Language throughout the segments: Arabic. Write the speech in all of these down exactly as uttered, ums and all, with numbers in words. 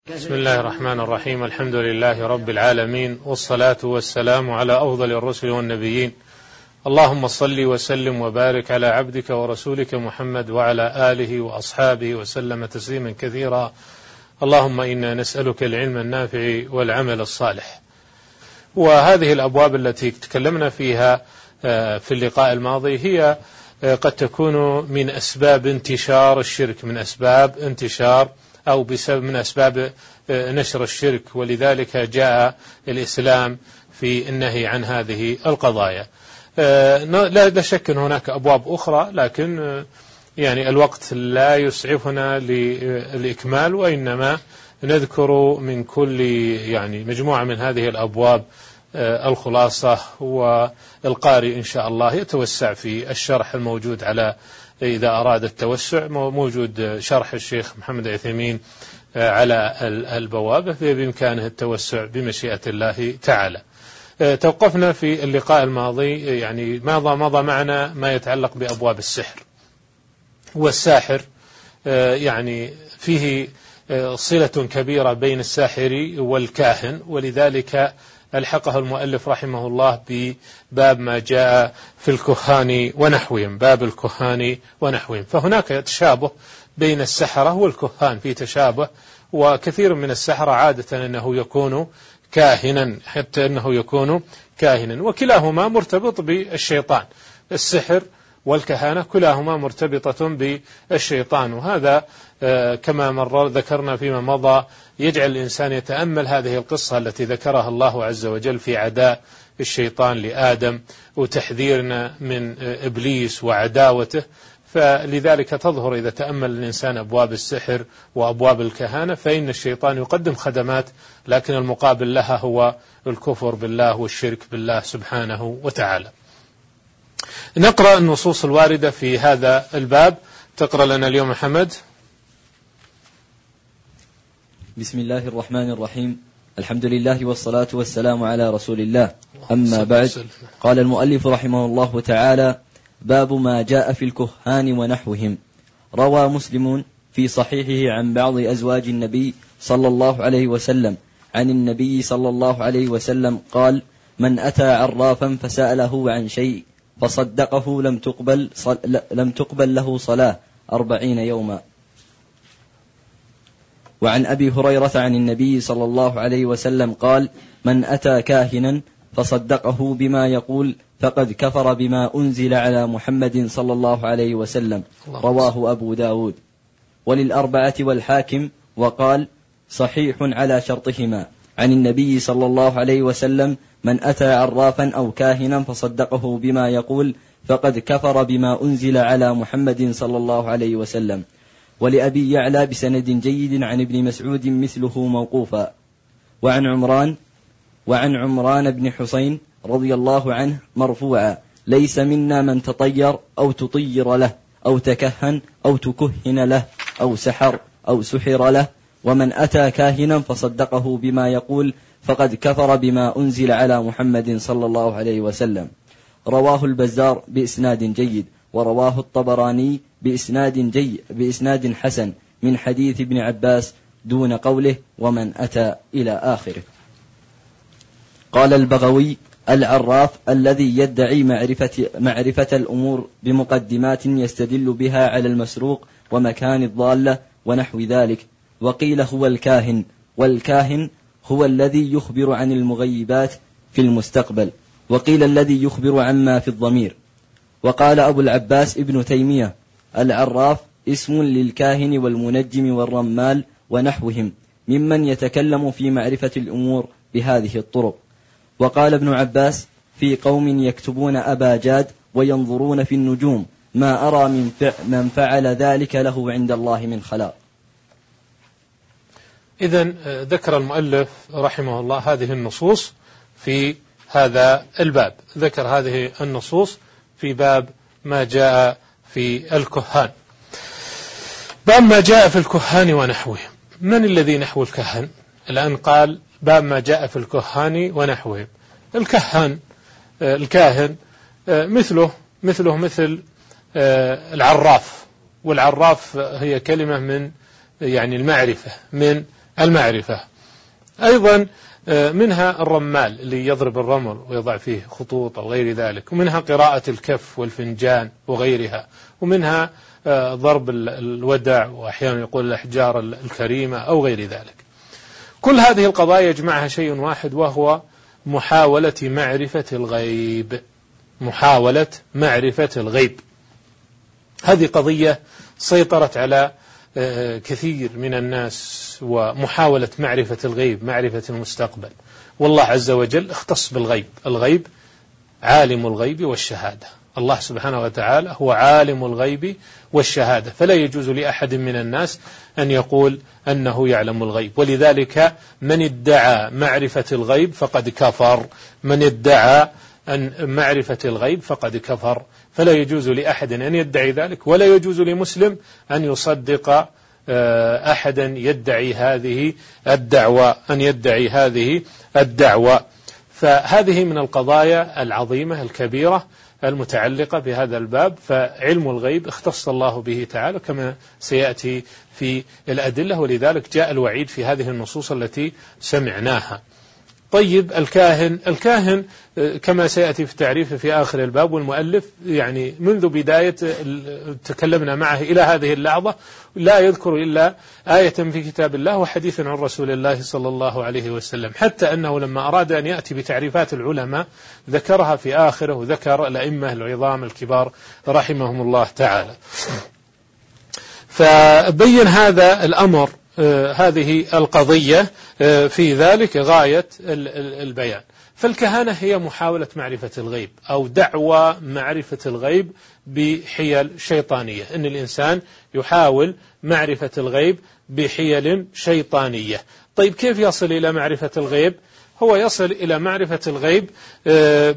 بسم الله الرحمن الرحيم. الحمد لله رب العالمين، والصلاة والسلام على أفضل الرسل والنبيين. اللهم صل وسلم وبارك على عبدك ورسولك محمد وعلى آله وأصحابه وسلم تسليما كثيرا. اللهم إنا نسألك العلم النافع والعمل الصالح. وهذه الأبواب التي تكلمنا فيها في اللقاء الماضي هي قد تكون من أسباب انتشار الشرك، من أسباب انتشار أو بسبب من أسباب نشر الشرك، ولذلك جاء الإسلام في النهي عن هذه القضايا. لا شك أن هناك أبواب أخرى، لكن يعني الوقت لا يسعفنا للإكمال، وإنما نذكر من كل يعني مجموعة من هذه الأبواب الخلاصة، والقارئ إن شاء الله يتوسع في الشرح الموجود على إذا أراد التوسع، موجود شرح الشيخ محمد العثيمين على البوابة، بإمكانه التوسع بمشيئة الله تعالى. توقفنا في اللقاء الماضي، يعني ماذا مضى معنا ما يتعلق بأبواب السحر، والساحر يعني فيه صلة كبيرة بين الساحر والكاهن، ولذلك ألحقه المؤلف رحمه الله بباب ما جاء في الكهان ونحوهم، باب الكهان ونحوهم. فهناك تشابه بين السحرة والكهان، في تشابه، وكثير من السحرة عادة أنه يكون كاهنا، حتى أنه يكون كاهنا، وكلاهما مرتبط بالشيطان. السحر والكهانة كلاهما مرتبطة بالشيطان، وهذا كما مر ذكرنا فيما مضى يجعل الإنسان يتأمل هذه القصة التي ذكرها الله عز وجل في عداء الشيطان لآدم وتحذيرنا من إبليس وعداوته. فلذلك تظهر إذا تأمل الإنسان أبواب السحر وأبواب الكهانة فإن الشيطان يقدم خدمات، لكن المقابل لها هو الكفر بالله والشرك بالله سبحانه وتعالى. نقرأ النصوص الواردة في هذا الباب. تقرأ لنا اليوم محمد. بسم الله الرحمن الرحيم. الحمد لله والصلاة والسلام على رسول الله. أما بعد، قال المؤلف رحمه الله تعالى: باب ما جاء في الكهان ونحوهم. روى مسلم في صحيحه عن بعض أزواج النبي صلى الله عليه وسلم عن النبي صلى الله عليه وسلم قال: من أتى عرافا فسأله عن شيء فصدقه لم تقبل, لم تقبل له صلاة أربعين يوما. وعن أبي هريرة عن النبي صلى الله عليه وسلم قال: من أتى كاهنا فصدقه بما يقول فقد كفر بما أنزل على محمد صلى الله عليه وسلم. رواه أبو داود وللأربعة والحاكم، وقال: صحيح على شرطهما. عن النبي صلى الله عليه وسلم: من أتى عرافا أو كاهنا فصدقه بما يقول فقد كفر بما أنزل على محمد صلى الله عليه وسلم. ولأبي يعلى بسند جيد عن ابن مسعود مثله موقوفا. وعن عمران وعن عمران بن حسين رضي الله عنه مرفوعا: ليس منا من تطير أو تطير له أو تكهن أو تكهن له أو سحر أو سحر له، ومن أتى كاهنا فصدقه بما يقول فقد كفر بما أنزل على محمد صلى الله عليه وسلم. رواه البزار بإسناد جيد، ورواه الطبراني بإسناد جيد بإسناد حسن من حديث ابن عباس دون قوله ومن أتى إلى آخره. قال البغوي: العراف الذي يدعي معرفة, معرفة الأمور بمقدمات يستدل بها على المسروق ومكان الضالة ونحو ذلك. وقيل هو الكاهن، والكاهن هو الذي يخبر عن المغيبات في المستقبل، وقيل الذي يخبر عما في الضمير. وقال أبو العباس ابن تيمية: العراف اسم للكاهن والمنجم والرمال ونحوهم ممن يتكلم في معرفة الأمور بهذه الطرق. وقال ابن عباس: في قوم يكتبون أباجاد وينظرون في النجوم ما أرى من, من فعل ذلك له عند الله من خلاق. إذن ذكر المؤلف رحمه الله هذه النصوص في هذا الباب، ذكر هذه النصوص في باب ما جاء في الكهان. باب ما جاء في الكهان ونحوهم. من الذي نحو الكهان؟ الآن قال باب ما جاء في الكهان ونحوهم. الكهان الكاهن مثله مثله مثل العراف، والعراف هي كلمة من يعني المعرفة، من المعرفة. أيضا منها الرمال اللي يضرب الرمل ويضع فيه خطوط أو غير ذلك، ومنها قراءة الكف والفنجان وغيرها، ومنها ضرب الودع، وأحيانا يقول الأحجار الكريمة أو غير ذلك. كل هذه القضايا يجمعها شيء واحد، وهو محاولة معرفة الغيب. محاولة معرفة الغيب هذه قضية سيطرت على كثير من الناس، ومحاولة معرفة الغيب، معرفة المستقبل. والله عز وجل اختص بالغيب. الغيب عالم الغيب والشهادة. الله سبحانه وتعالى هو عالم الغيب والشهادة، فلا يجوز لأحد من الناس أن يقول أنه يعلم الغيب. ولذلك من ادعى معرفة الغيب فقد كفر. من ادعى أن معرفة الغيب فقد كفر، فلا يجوز لأحد أن يدعي ذلك، ولا يجوز لمسلم أن يصدق أحدا يدعي هذه الدعوة أن يدعي هذه الدعوة. فهذه من القضايا العظيمة الكبيرة المتعلقة بهذا الباب. فعلم الغيب اختص الله به تعالى كما سيأتي في الأدلة، ولذلك جاء الوعيد في هذه النصوص التي سمعناها. طيب الكاهن الكاهن كما سيأتي في تعريفه في آخر الباب، والمؤلف يعني منذ بداية تكلمنا معه إلى هذه اللحظة لا يذكر إلا آية في كتاب الله وحديث عن رسول الله صلى الله عليه وسلم، حتى أنه لما أراد أن يأتي بتعريفات العلماء ذكرها في آخره، وذكر الأئمة العظام الكبار رحمهم الله تعالى. فبين هذا الأمر آه هذه القضية آه في ذلك غاية البيان. فالكهانة هي محاولة معرفة الغيب أو دعوى معرفة الغيب بحيل شيطانية، إن الإنسان يحاول معرفة الغيب بحيل شيطانية. طيب كيف يصل إلى معرفة الغيب؟ هو يصل إلى معرفة الغيب آه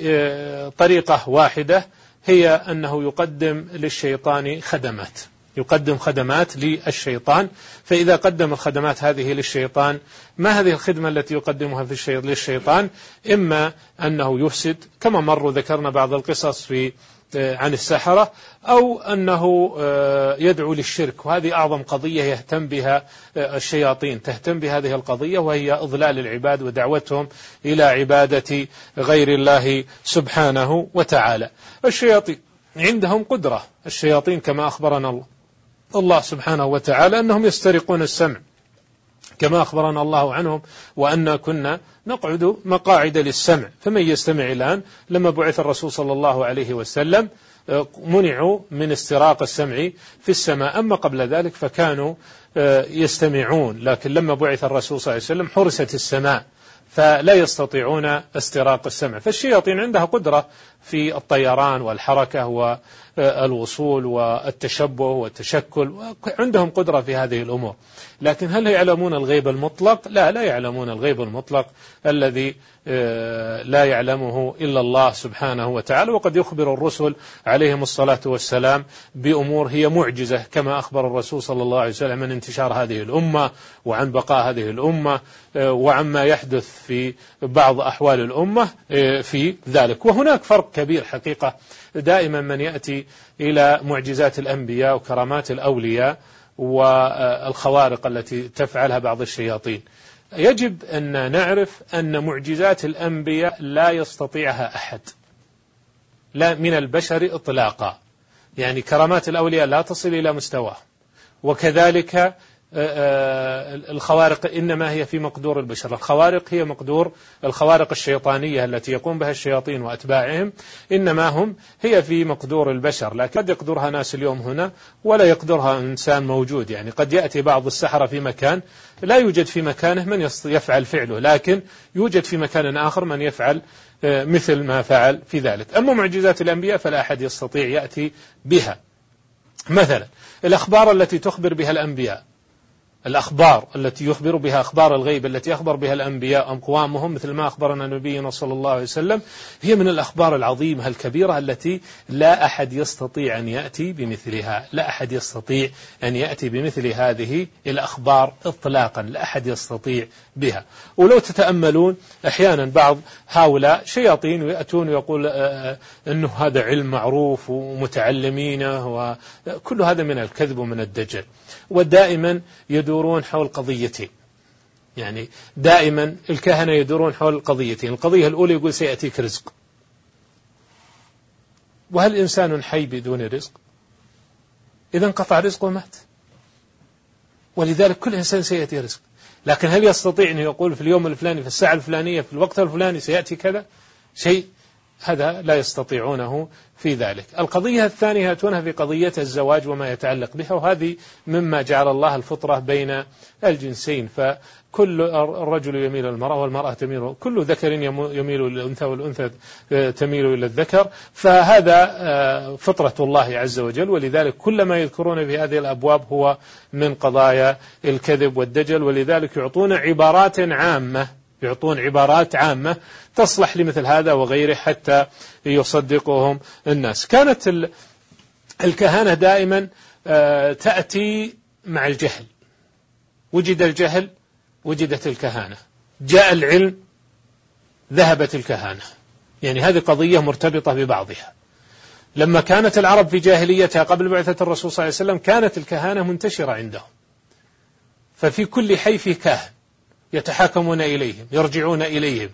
بطريقة واحدة، هي أنه يقدم للشيطان خدمات. يقدم خدمات للشيطان. فإذا قدم الخدمات هذه للشيطان، ما هذه الخدمة التي يقدمها في للشيطان؟ إما أنه يفسد كما مر ذكرنا بعض القصص في عن السحرة، أو أنه يدعو للشرك، وهذه أعظم قضية يهتم بها الشياطين، تهتم بهذه القضية، وهي إضلال العباد ودعوتهم إلى عبادة غير الله سبحانه وتعالى. الشياطين عندهم قدرة، الشياطين كما أخبرنا الله الله سبحانه وتعالى أنهم يسترقون السمع، كما أخبرنا الله عنهم وأن كنا نقعد مقاعد للسمع. فمن يستمع الآن، لما بعث الرسول صلى الله عليه وسلم منعوا من استراق السمع في السماء، أما قبل ذلك فكانوا يستمعون، لكن لما بعث الرسول صلى الله عليه وسلم حرست السماء فلا يستطيعون استراق السمع. فالشياطين عندها قدرة في الطيران والحركة والوصول والتشبه والتشكل، عندهم قدرة في هذه الأمور. لكن هل يعلمون الغيب المطلق؟ لا لا يعلمون الغيب المطلق الذي لا يعلمه إلا الله سبحانه وتعالى. وقد يخبر الرسل عليهم الصلاة والسلام بأمور هي معجزة، كما أخبر الرسول صلى الله عليه وسلم عن انتشار هذه الأمة وعن بقاء هذه الأمة وعما يحدث في بعض أحوال الأمة في ذلك. وهناك فرق كبير حقيقة. دائما من يأتي إلى معجزات الأنبياء وكرامات الأولياء والخوارق التي تفعلها بعض الشياطين، يجب أن نعرف أن معجزات الأنبياء لا يستطيعها أحد، لا من البشر إطلاقا. يعني كرامات الأولياء لا تصل إلى مستواه، وكذلك الخوارق إنما هي في مقدور البشر. الخوارق هي مقدور الخوارق الشيطانية التي يقوم بها الشياطين وأتباعهم، إنما هم هي في مقدور البشر، لكن قد يقدرها ناس اليوم هنا ولا يقدرها إنسان موجود. يعني قد يأتي بعض السحرة في مكان لا يوجد في مكانه من يفعل فعله، لكن يوجد في مكان آخر من يفعل مثل ما فعل في ذلك. أما معجزات الأنبياء فلا أحد يستطيع يأتي بها. مثلا الأخبار التي تخبر بها الأنبياء، الأخبار التي يخبر بها أخبار الغيب التي أخبر بها الأنبياء أقوامهم، مثل ما أخبرنا نبينا صلى الله عليه وسلم، هي من الأخبار العظيمة الكبيرة التي لا أحد يستطيع أن يأتي بمثلها. لا أحد يستطيع أن يأتي بمثل هذه الأخبار إطلاقا، لا أحد يستطيع بها. ولو تتأملون أحيانا بعض هؤلاء شياطين يأتون ويقول أنه هذا علم معروف ومتعلمينه، وكل هذا من الكذب ومن الدجل. ودائما يدورون حول قضيتين. يعني دائما الكهنة يدورون حول قضيتين. القضية الأولى يقول سيأتيك رزق، وهل إنسان حي بدون رزق؟ إذا انقطع رزقه مات. ولذلك كل إنسان سيأتي رزق، لكن هل يستطيع أن يقول في اليوم الفلاني في الساعة الفلانية في الوقت الفلاني سيأتي كذا شيء؟ هذا لا يستطيعونه في ذلك. القضية الثانية يأتونها في قضية الزواج وما يتعلق بها، وهذه مما جعل الله الفطرة بين الجنسين، فكل الرجل يميل المرأة والمرأة تميل، كل ذكر يميل للأنثى والأنثى تميل إلى الذكر، فهذا فطرة الله عز وجل. ولذلك كل ما يذكرون في هذه الأبواب هو من قضايا الكذب والدجل، ولذلك يعطون عبارات عامة يعطون عبارات عامة تصلح لمثل هذا وغيره حتى يصدقهم الناس. كانت الكهانة دائما تأتي مع الجهل، وجد الجهل وجدت الكهانة، جاء العلم ذهبت الكهانة، يعني هذه قضية مرتبطة ببعضها. لما كانت العرب في جاهليتها قبل بعثة الرسول صلى الله عليه وسلم كانت الكهانة منتشرة عندهم، ففي كل حي فيه كاهن يتحاكمون إليهم يرجعون إليهم.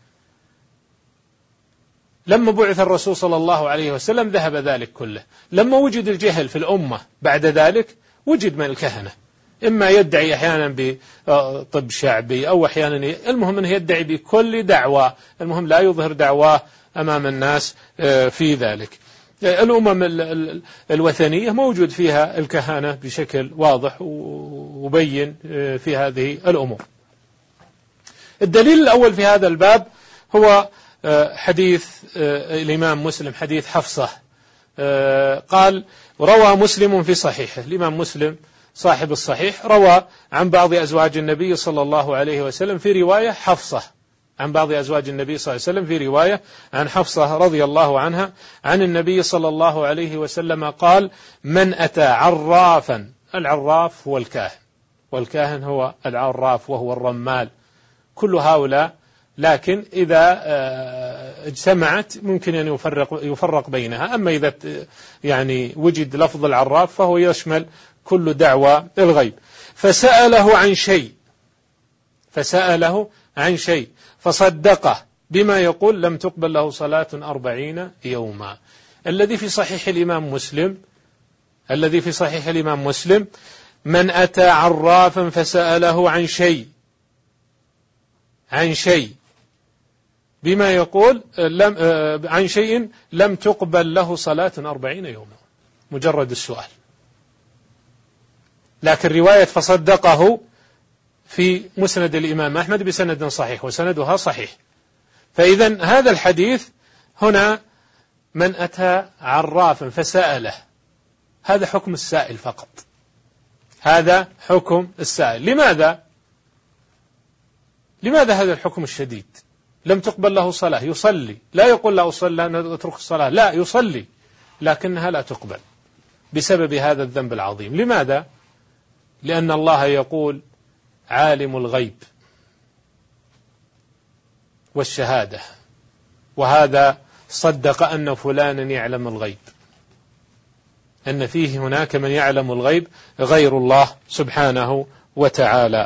لما بعث الرسول صلى الله عليه وسلم ذهب ذلك كله. لما وجد الجهل في الأمة بعد ذلك وجد من الكهنة، إما يدعي أحيانا بطب شعبي أو أحيانا المهم أنه يدعي بكل دعوة، المهم لا يظهر دعواه أمام الناس في ذلك. الأمم الوثنية موجود فيها الكهنة بشكل واضح وبين في هذه الأمور. الدليل الأول في هذا الباب هو حديث الإمام مسلم، حديث حفصة، قال روى مسلم في صحيحه، الإمام مسلم صاحب الصحيح روى عن بعض أزواج النبي صلى الله عليه وسلم في رواية حفصة، عن بعض أزواج النبي صلى الله عليه وسلم في رواية عن حفصة رضي الله عنها عن النبي صلى الله عليه وسلم قال: من أتى عرافا، العراف هو الكاهن، والكاهن هو العراف وهو الرمال، كل هؤلاء، لكن إذا اجتمعت ممكن أن يفرق, يفرق بينها. أما إذا يعني وجد لفظ العراف فهو يشمل كل دعوى الغيب. فسأله عن شيء فسأله عن شيء فصدقه بما يقول لم تقبل له صلاة أربعين يوما. الذي في صحيح الإمام مسلم الذي في صحيح الإمام مسلم من أتى عرافا فسأله عن شيء عن شيء بما يقول لم عن شيء لم تقبل له صلاة أربعين يوما، مجرد السؤال. لكن رواية فصدقه في مسند الإمام أحمد بسند صحيح وسندها صحيح. فإذا هذا الحديث هنا من أتى عرافا فسأله، هذا حكم السائل فقط، هذا حكم السائل. لماذا لماذا هذا الحكم الشديد؟ لم تقبل له صلاة، يصلي، لا يقول له صلى نترك الصلاة، لا، يصلي لكنها لا تقبل بسبب هذا الذنب العظيم. لماذا؟ لأن الله يقول عالم الغيب والشهادة، وهذا صدق أن فلانا يعلم الغيب، أن فيه هناك من يعلم الغيب غير الله سبحانه وتعالى.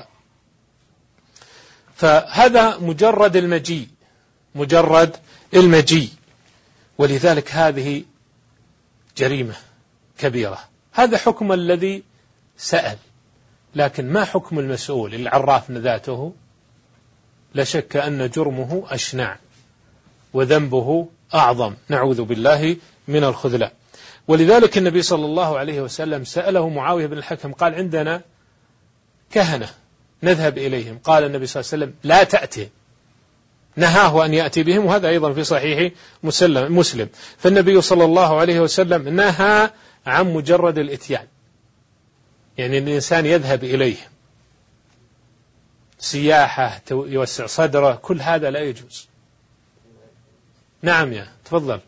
فهذا مجرد المجيء مجرد المجيء ولذلك هذه جريمة كبيرة. هذا حكم الذي سأل، لكن ما حكم المسؤول اللي عرفنا ذاته؟ لا شك أن جرمه أشنع وذنبه أعظم، نعوذ بالله من الخذلان. ولذلك النبي صلى الله عليه وسلم سأله معاوية بن الحكم، قال عندنا كهنة نذهب إليهم، قال النبي صلى الله عليه وسلم لا تأتي، نهاه أن يأتي بهم، وهذا أيضا في صحيح مسلم. فالنبي صلى الله عليه وسلم نهى عن مجرد الإتيان، يعني الإنسان يذهب إليه سياحة يوسع صدره، كل هذا لا يجوز. نعم يا تفضل.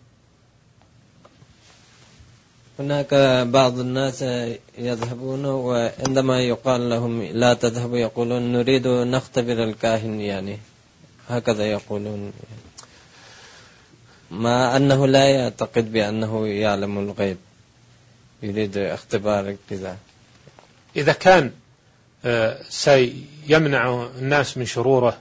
هناك بعض الناس يذهبون وعندما يقال لهم لا تذهبوا يقولون نريد نختبر الكاهن، يعني هكذا يقولون، مع أنه لا يعتقد بأنه يعلم الغيب، يريد اختبارك كذا. إذا كان سيمنع الناس من شروره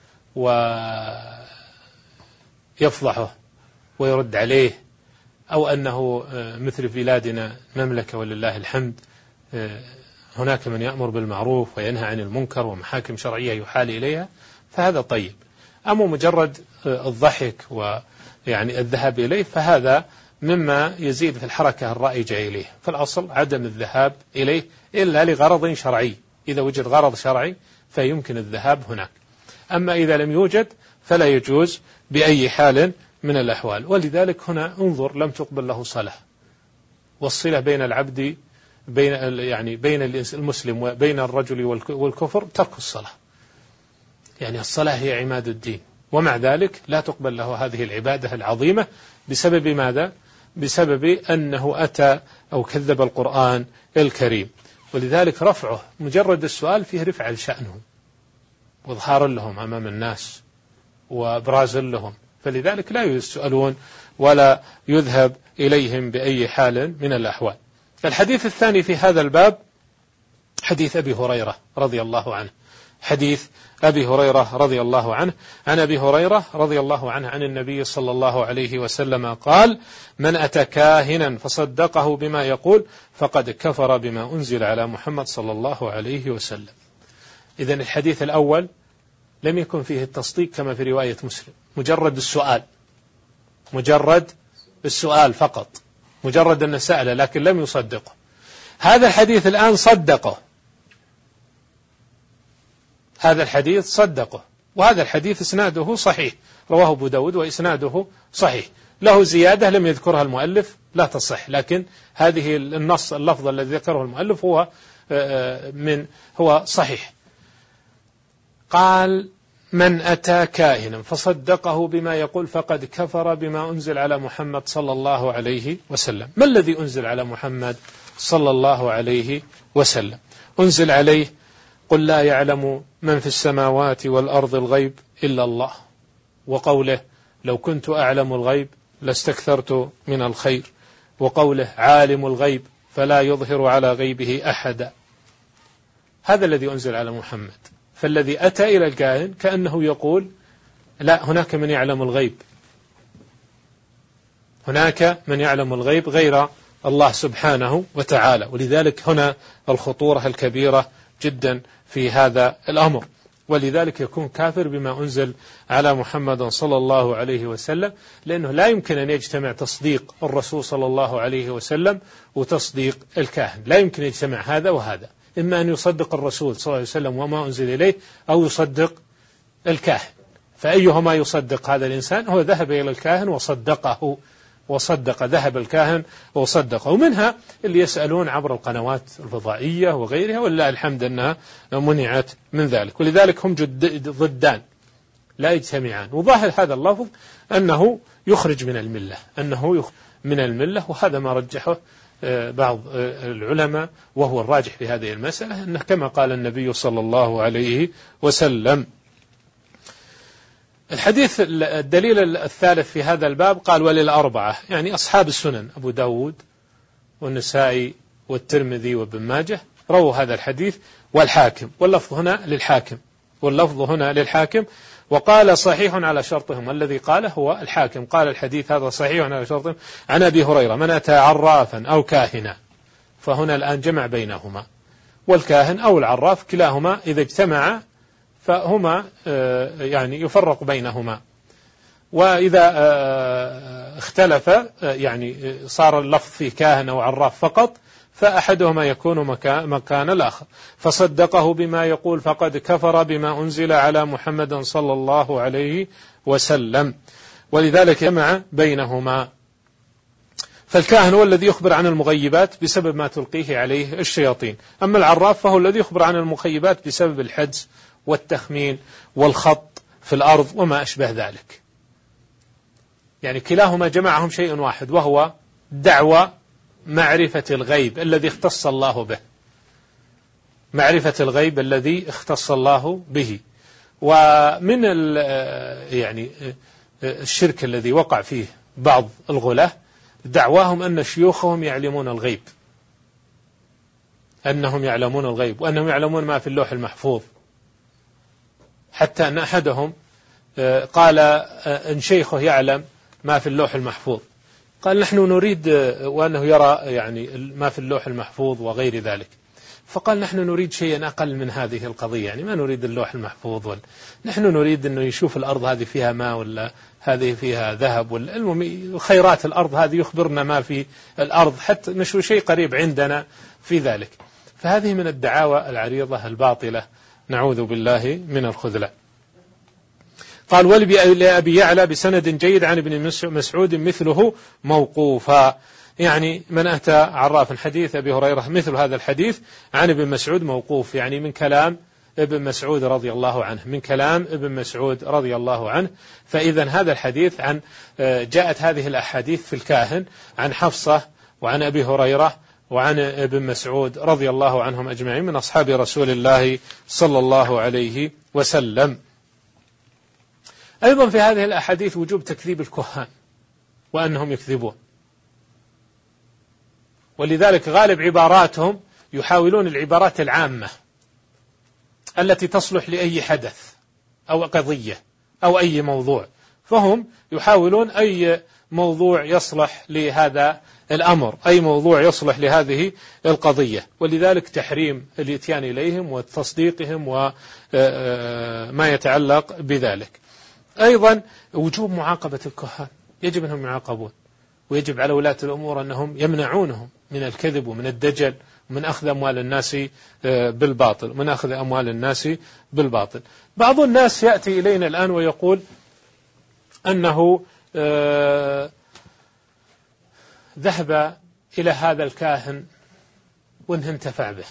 ويفضحه ويرد عليه، أو أنه مثل في بلادنا مملكة ولله الحمد هناك من يأمر بالمعروف وينهى عن المنكر ومحاكم شرعية يحال إليها، فهذا طيب. أما مجرد الضحك ويعني الذهاب إليه فهذا مما يزيد في الحركة الرائجة إليه، فالأصل عدم الذهاب إليه إلا لغرض شرعي، إذا وجد غرض شرعي فيمكن الذهاب هناك، أما إذا لم يوجد فلا يجوز بأي حال من الأحوال. ولذلك هنا انظر لم تقبل له صلاة، والصلة بين العبد بين يعني بين المسلم وبين الرجل والكفر ترك الصلاة، يعني الصلاة هي عماد الدين، ومع ذلك لا تقبل له هذه العبادة العظيمة بسبب ماذا؟ بسبب أنه أتى أو كذب القرآن الكريم. ولذلك رفعه مجرد السؤال فيه رفع لشأنهم وإظهار لهم أمام الناس وإبراز لهم، فلذلك لا يسألون ولا يذهب إليهم بأي حال من الأحوال. الحديث الثاني في هذا الباب حديث أبي هريرة رضي الله عنه، حديث أبي هريرة رضي الله عنه عن أبي هريرة رضي الله عنه عن النبي صلى الله عليه وسلم قال: من أتى كاهنا فصدقه بما يقول فقد كفر بما أنزل على محمد صلى الله عليه وسلم. إذن الحديث الأول لم يكن فيه التصديق كما في رواية مسلم، مجرد السؤال، مجرد السؤال فقط، مجرد أن سأله لكن لم يصدقه. هذا الحديث الآن صدقه، هذا الحديث صدقه، وهذا الحديث إسناده صحيح، رواه أبو داود وإسناده صحيح، له زيادة لم يذكرها المؤلف لا تصح، لكن هذه النص اللفظ الذي ذكره المؤلف هو من هو صحيح. قال: من أتى كاهنا فصدقه بما يقول فقد كفر بما أنزل على محمد صلى الله عليه وسلم. ما الذي أنزل على محمد صلى الله عليه وسلم؟ أنزل عليه: قل لا يعلم من في السماوات والأرض الغيب إلا الله، وقوله: لو كنت أعلم الغيب لاستكثرت من الخير، وقوله: عالم الغيب فلا يظهر على غيبه أحدا. هذا الذي أنزل على محمد. فالذي أتى إلى الكاهن كأنه يقول: لا، هناك من يعلم الغيب، هناك من يعلم الغيب غير الله سبحانه وتعالى. ولذلك هنا الخطورة الكبيرة جدا في هذا الأمر، ولذلك يكون كافر بما أنزل على محمد صلى الله عليه وسلم، لأنه لا يمكن أن يجتمع تصديق الرسول صلى الله عليه وسلم وتصديق الكاهن، لا يمكن يجتمع هذا وهذا، إما أن يصدق الرسول صلى الله عليه وسلم وما أنزل إليه أو يصدق الكاهن، فأيهما يصدق هذا الإنسان؟ هو ذهب إلى الكاهن وصدقه، وصدق ذهب الكاهن وصدقه. ومنها اللي يسألون عبر القنوات الفضائية وغيرها، ولله الحمد أنها منعت من ذلك، ولذلك هم جد ضدان لا يجتمعان. وظاهر هذا اللفظ أنه يخرج من الملة، أنه يخرج من الملة، وهذا ما رجحه بعض العلماء، وهو الراجح في هذه المسألة، أنه كما قال النبي صلى الله عليه وسلم. الحديث الدليل الثالث في هذا الباب قال: وللأربعة، يعني أصحاب السنن، أبو داود والنسائي والترمذي وابن ماجه رووا هذا الحديث، والحاكم، واللفظ هنا للحاكم، واللفظ هنا للحاكم. وقال: صحيح على شرطهم. الذي قاله هو الحاكم، قال الحديث هذا صحيح على شرطهم عن أبي هريرة: من أتى عرافا أو كاهنا. فهنا الآن جمع بينهما، والكاهن أو العراف كلاهما إذا اجتمع فهما يعني يفرق بينهما، وإذا اختلف يعني صار اللفظ في كاهن أو عراف فقط فأحدهما يكون مكان الآخر. فصدقه بما يقول فقد كفر بما أنزل على محمد صلى الله عليه وسلم، ولذلك جمع بينهما. فالكاهن هو الذي يخبر عن المغيبات بسبب ما تلقيه عليه الشياطين، أما العراف فهو الذي يخبر عن المخيبات بسبب الحدس والتخمين والخط في الأرض وما أشبه ذلك. يعني كلاهما جمعهم شيء واحد، وهو دعوة معرفة الغيب الذي اختص الله به، معرفة الغيب الذي اختص الله به. ومن يعني الشرك الذي وقع فيه بعض الغلاة دعواهم أن شيوخهم يعلمون الغيب، أنهم يعلمون الغيب وأنهم يعلمون ما في اللوح المحفوظ، حتى أن أحدهم قال إن شيخه يعلم ما في اللوح المحفوظ، قال نحن نريد، وأنه يرى يعني ما في اللوح المحفوظ وغير ذلك، فقال نحن نريد شيئا أقل من هذه القضية، يعني ما نريد اللوح المحفوظ، ولا نحن نريد أنه يشوف الأرض هذه فيها ماء ولا هذه فيها ذهب، ولا المهم خيرات الأرض هذه يخبرنا ما في الأرض، حتى نشوف شيء قريب عندنا في ذلك. فهذه من الدعاوى العريضة الباطلة، نعوذ بالله من الخذلان. قال ولأبي يعلى بسند جيد عن ابن مسعود مثله موقوفا، يعني من أتى عرافا حديث أبي هريرة مثل هذا الحديث عن ابن مسعود موقوف، يعني من كلام ابن مسعود رضي الله عنه، من كلام ابن مسعود رضي الله عنه. فإذا هذا الحديث عن جاءت هذه الأحاديث في الكاهن عن حفصة وعن أبي هريرة وعن ابن مسعود رضي الله عنهم أجمعين من أصحاب رسول الله صلى الله عليه وسلم. أيضا في هذه الأحاديث وجوب تكذيب الكهان وأنهم يكذبون، ولذلك غالب عباراتهم يحاولون العبارات العامة التي تصلح لأي حدث أو قضية أو أي موضوع، فهم يحاولون أي موضوع يصلح لهذا الأمر، أي موضوع يصلح لهذه القضية، ولذلك تحريم الاتيان إليهم وتصديقهم وما يتعلق بذلك. أيضا وجوب معاقبة الكهان، يجب أنهم يعاقبون، ويجب على ولاة الأمور أنهم يمنعونهم من الكذب ومن الدجل ومن أخذ أموال الناس بالباطل من أخذ أموال الناس بالباطل. بعض الناس يأتي إلينا الآن ويقول أنه ذهب إلى هذا الكاهن وانه انتفع به،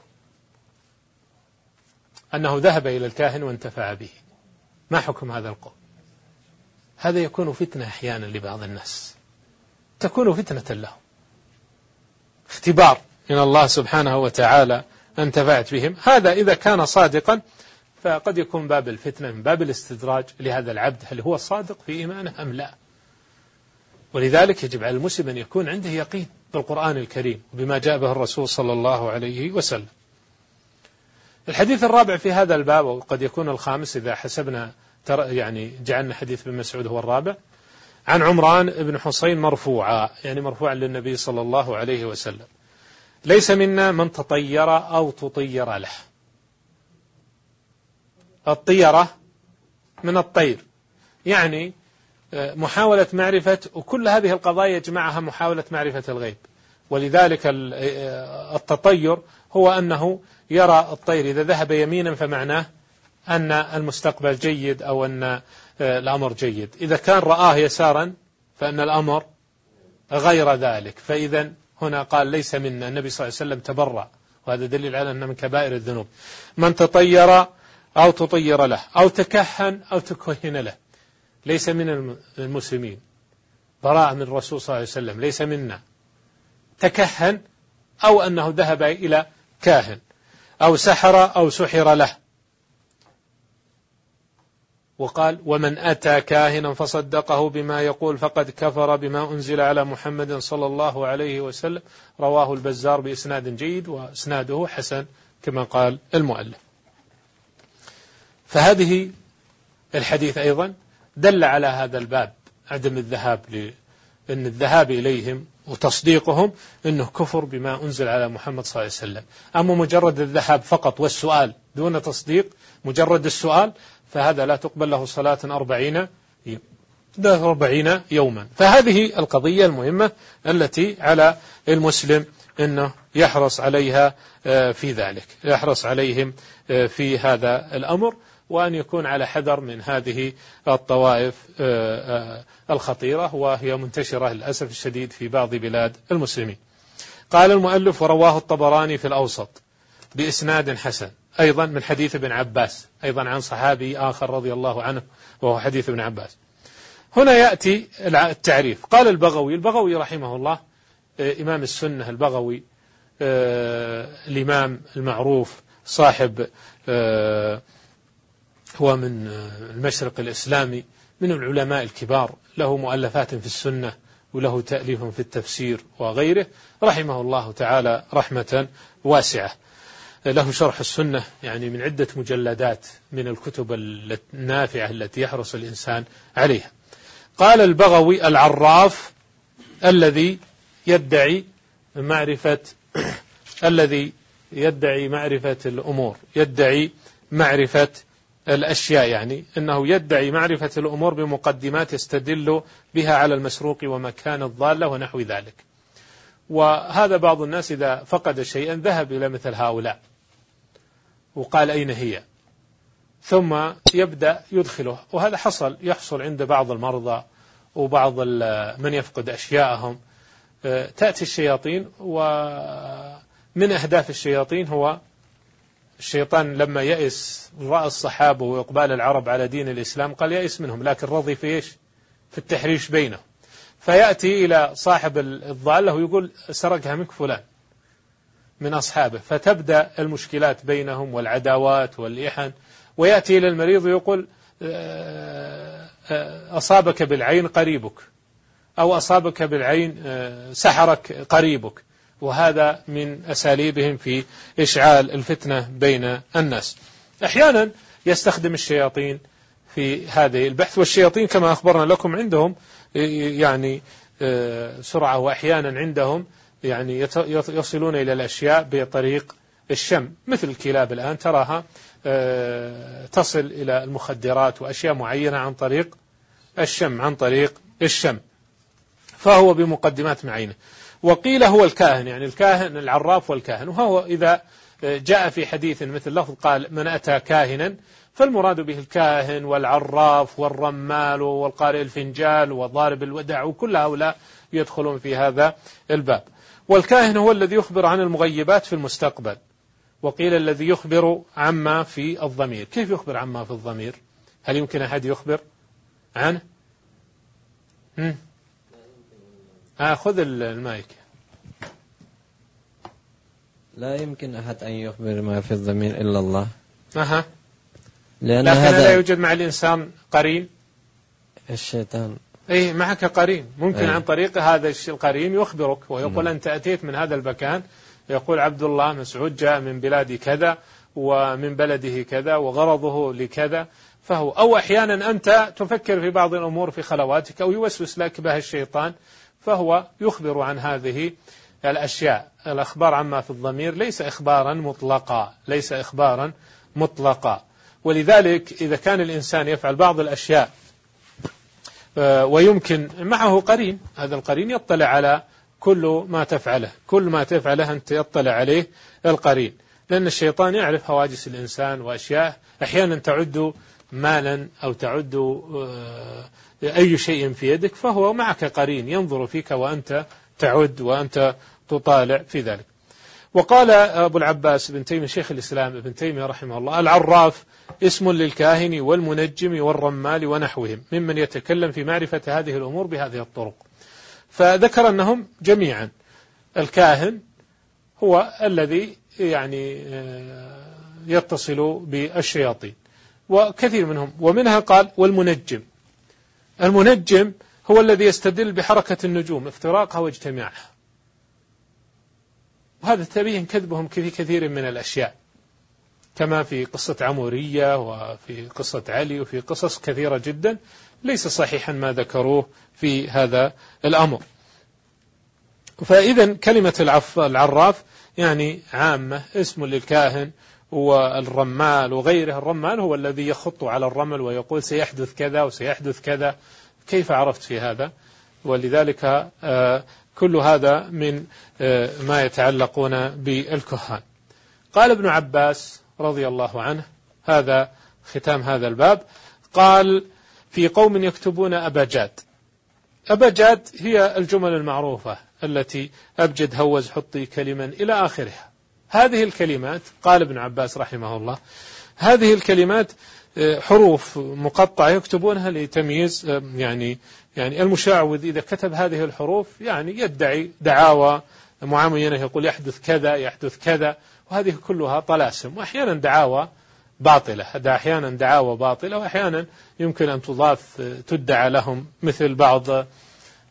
أنه ذهب إلى الكاهن وانتفع به. ما حكم هذا القول؟ هذا يكون فتنة أحيانا لبعض الناس، تكون فتنة له، اختبار من الله سبحانه وتعالى انتفعت بهم. هذا إذا كان صادقا فقد يكون باب الفتنة من باب الاستدراج لهذا العبد، هل هو صادق في إيمانه أم لا؟ ولذلك يجب على المسلم أن يكون عنده يقين بالقرآن الكريم وبما جاء به الرسول صلى الله عليه وسلم. الحديث الرابع في هذا الباب، وقد يكون الخامس إذا حسبنا يعني جعلنا حديث ابن مسعود هو الرابع، عن عمران بن حصين مرفوعا، يعني مرفوعا للنبي صلى الله عليه وسلم: ليس منا من تطير أو تطير له. الطيرة من الطير، يعني محاولة معرفة، وكل هذه القضايا يجمعها محاولة معرفة الغيب. ولذلك التطير هو أنه يرى الطير إذا ذهب يمينا فمعناه أن المستقبل جيد أو أن الأمر جيد، إذا كان رآه يسارا فأن الأمر غير ذلك. فإذا هنا قال ليس منا، النبي صلى الله عليه وسلم تبرأ، وهذا دليل على أنه من كبائر الذنوب. من تطير أو تطير له أو تكهن أو تكهن له ليس من المسلمين، براء من الرسول صلى الله عليه وسلم، ليس منا. تكهن أو أنه ذهب إلى كاهن أو سحر أو سحر له. وقال: ومن أتى كاهنا فصدقه بما يقول فقد كفر بما أنزل على محمد صلى الله عليه وسلم. رواه البزار بإسناد جيد، وإسناده حسن كما قال المؤلف. فهذه الحديث أيضا دل على هذا الباب، عدم الذهاب ل... أن الذهاب إليهم وتصديقهم أنه كفر بما أنزل على محمد صلى الله عليه وسلم. أما مجرد الذهاب فقط والسؤال دون تصديق، مجرد السؤال، فهذا لا تقبل له صلاة أربعين أربعين يوما. فهذه القضية المهمة التي على المسلم أنه يحرص عليها في ذلك، يحرص عليهم في هذا الأمر، وأن يكون على حذر من هذه الطوائف الخطيرة، وهي منتشرة للأسف الشديد في بعض بلاد المسلمين. قال المؤلف: ورواه الطبراني في الأوسط بإسناد حسن، أيضا من حديث ابن عباس، أيضا عن صحابي آخر رضي الله عنه، وهو حديث ابن عباس. هنا يأتي التعريف. قال البغوي، البغوي رحمه الله إمام السنة البغوي، الإمام المعروف صاحب، هو من المشرق الإسلامي، من العلماء الكبار، له مؤلفات في السنة وله تأليف في التفسير وغيره، رحمه الله تعالى رحمة واسعة. له شرح السنة يعني من عدة مجلدات من الكتب النافعة التي يحرص الإنسان عليها. قال البغوي: العراف الذي يدعي معرفة الذي يدعي معرفة الأمور، يدعي معرفة الأشياء، يعني أنه يدعي معرفة الأمور بمقدمات يستدل بها على المسروق ومكان الضالة ونحو ذلك. وهذا بعض الناس إذا فقد شيئا ذهب إلى مثل هؤلاء وقال أين هي، ثم يبدأ يدخله. وهذا حصل يحصل عند بعض المرضى وبعض من يفقد أشياءهم. تأتي الشياطين، ومن أهداف الشياطين هو الشيطان لما يئس رأى الصحابة وإقبال العرب على دين الإسلام قال يئس منهم، لكن رضي في إيش؟ في التحريش بينهم. فيأتي إلى صاحب الضالة ويقول سرقها منك فلان من أصحابه، فتبدأ المشكلات بينهم والعداوات والإحن. ويأتي إلى المريض ويقول أصابك بالعين قريبك، أو أصابك بالعين سحرك قريبك. وهذا من أساليبهم في إشعال الفتنة بين الناس. أحيانا يستخدم الشياطين في هذه البحث، والشياطين كما أخبرنا لكم عندهم يعني سرعة، وأحيانا عندهم يعني يصلون إلى الأشياء بطريق الشم، مثل الكلاب الآن تراها تصل إلى المخدرات وأشياء معينة عن طريق الشم عن طريق الشم فهو بمقدمات معينة. وقيل هو الكاهن، يعني الكاهن العراف والكاهن. وهو إذا جاء في حديث مثل لفظ قال من أتى كاهنا، فالمراد به الكاهن والعراف والرمال والقارئ الفنجال وضارب الودع، وكل هؤلاء يدخلون في هذا الباب. والكاهن هو الذي يخبر عن المغيبات في المستقبل. وقيل الذي يخبر عما في الضمير. كيف يخبر عما في الضمير؟ هل يمكن أحد يخبر عنه؟ هم؟ آه خذ المايك. لا يمكن أحد أن يخبر ما في الضمير إلا الله. أها. لأن لكن هذا لا يوجد مع الإنسان قرين. الشيطان. أي معك قرين، ممكن أي. عن طريق هذا القرين يخبرك ويقول م. أنت أتيت من هذا المكان، يقول عبد الله مسعود جاء من بلاد كذا ومن بلده كذا وغرضه لكذا. فهو أو أحيانا أنت تفكر في بعض الأمور في خلواتك أو يوسوس لك بها الشيطان، فهو يخبر عن هذه الأشياء. الأخبار عما في الضمير ليس إخبارا مطلقا، ليس إخبارا مطلقا. ولذلك إذا كان الإنسان يفعل بعض الأشياء ويمكن معه قرين، هذا القرين يطلع على كل ما تفعله، كل ما تفعله أنت يطلع عليه القرين، لأن الشيطان يعرف هواجس الإنسان وأشياء. أحيانا تعد مالا أو تعد أي شيء في يدك، فهو معك قرين ينظر فيك وأنت تعد وأنت تطالع في ذلك. وقال أبو العباس بن تيمية شيخ الإسلام ابن تيمية رحمه الله: العراف اسم للكاهن والمنجم والرمال ونحوهم ممن يتكلم في معرفة هذه الأمور بهذه الطرق. فذكر أنهم جميعا الكاهن هو الذي يعني يتصل بالشياطين، وكثير منهم. ومنها قال والمنجم. المنجم هو الذي يستدل بحركة النجوم افتراقها واجتماعها، وهذا تبين كذبهم في كثير من الأشياء، كما في قصة عمورية وفي قصة علي وفي قصص كثيرة جدا ليس صحيحا ما ذكروه في هذا الأمر. فإذا كلمة العراف يعني عامة، اسم للكاهن والرمال وغيره. الرمال هو الذي يخط على الرمل ويقول سيحدث كذا وسيحدث كذا. كيف عرفت في هذا؟ ولذلك كل هذا من ما يتعلقون بالكهان. قال ابن عباس رضي الله عنه، هذا ختام هذا الباب، قال في قوم يكتبون أبجاد. أبجاد هي الجمل المعروفة التي أبجد هوز حطي كلما إلى آخرها. هذه الكلمات قال ابن عباس رحمه الله هذه الكلمات حروف مقطعة يكتبونها لتمييز يعني يعني المشعوذ إذا كتب هذه الحروف يعني يدعي دعاوى معينة، يقول يحدث كذا يحدث كذا، وهذه كلها طلاسم، وأحيانا دعاوى باطلة. أحيانا دعاوى باطلة وأحيانا يمكن أن تضاف تدعى لهم، مثل بعض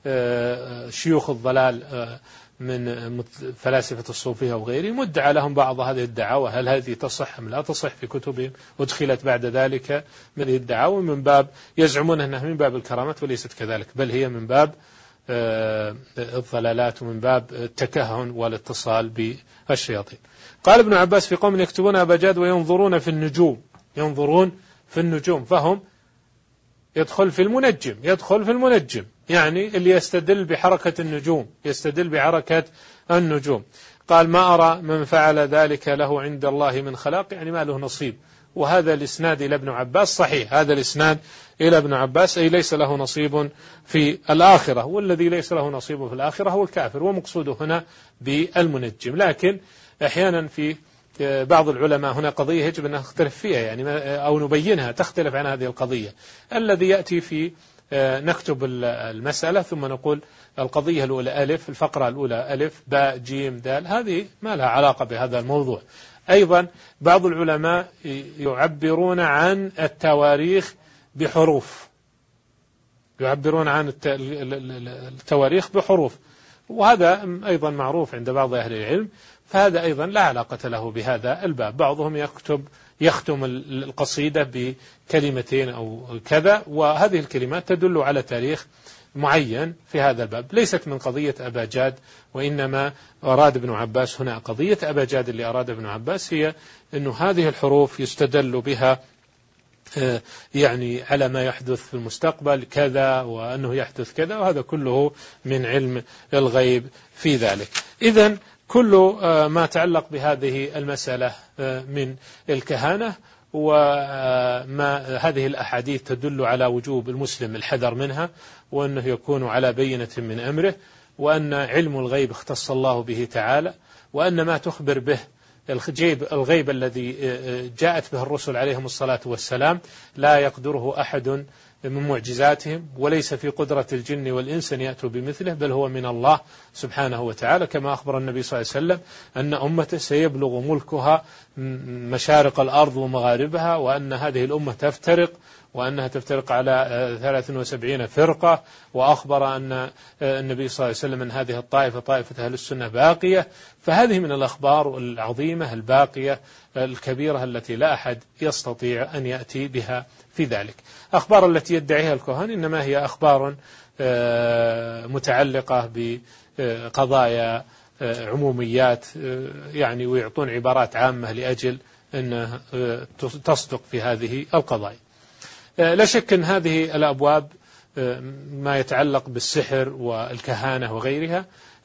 شيوخ الضلال من فلاسفة الصوفية وغيرهم، مدعى لهم بعض هذه الدعاوى، هل هذه تصح أم لا تصح في كتبهم، ودخلت بعد ذلك من هذه الدعاوى من باب يزعمون أنها من باب الكرامات، وليست كذلك، بل هي من باب الضلالات ومن باب التكهن والاتصال بالشياطين. قال ابن عباس في قوم يكتبون أبجاد وينظرون في النجوم، ينظرون في النجوم، فهم يدخل في المنجم، يدخل في المنجم يعني اللي يستدل بحركة النجوم، يستدل بحركة النجوم. قال ما أرى من فعل ذلك له عند الله من خلاق، يعني ما له نصيب. وهذا الإسناد إلى ابن عباس صحيح، هذا الإسناد إلى ابن عباس، أي ليس له نصيب في الآخرة، والذي ليس له نصيب في الآخرة هو الكافر، ومقصوده هنا بالمنجم. لكن أحيانا في بعض العلماء هنا قضية يجب أن نختلف فيها يعني أو نبينها تختلف عن هذه القضية. الذي يأتي في نكتب المسألة ثم نقول القضية الأولى ألف، الفقرة الأولى ألف باء جيم دال، هذه ما لها علاقة بهذا الموضوع. أيضا بعض العلماء يعبرون عن التواريخ بحروف، يعبرون عن التواريخ بحروف، وهذا أيضا معروف عند بعض أهل العلم، فهذا أيضا لا علاقة له بهذا الباب. بعضهم يكتب يختم القصيدة بكلمتين أو كذا، وهذه الكلمات تدل على تاريخ معين في هذا الباب، ليست من قضية أباجاد، وإنما أراد ابن عباس هنا قضية أباجاد اللي أراد ابن عباس هي أنه هذه الحروف يستدل بها يعني على ما يحدث في المستقبل كذا، وأنه يحدث كذا، وهذا كله من علم الغيب في ذلك. إذن كل ما تعلق بهذه المسألة من الكهانة وما هذه الأحاديث تدل على وجوب المسلم الحذر منها، وأنه يكون على بينة من أمره، وأن علم الغيب اختص الله به تعالى، وأن ما تخبر به الغيب الذي جاءت به الرسل عليهم الصلاة والسلام لا يقدره أحد من معجزاتهم، وليس في قدرة الجن والإنس أن يأتوا بمثله، بل هو من الله سبحانه وتعالى، كما أخبر النبي صلى الله عليه وسلم أن أمته سيبلغ ملكها مشارق الأرض ومغاربها، وأن هذه الأمة تفترق، وأنها تفترق على ثلاث وسبعين فرقة، وأخبر أن النبي صلى الله عليه وسلم أن هذه الطائفة طائفة أهل السنة باقية. فهذه من الأخبار العظيمة الباقية الكبيرة التي لا أحد يستطيع أن يأتي بها في ذلك. أخبار التي يدعيها الكهان إنما هي أخبار متعلقة بقضايا عموميات يعني، ويعطون عبارات عامة لأجل أن تصدق في هذه القضايا. لا شك أن هذه الأبواب ما يتعلق بالسحر والكهانة وغيرها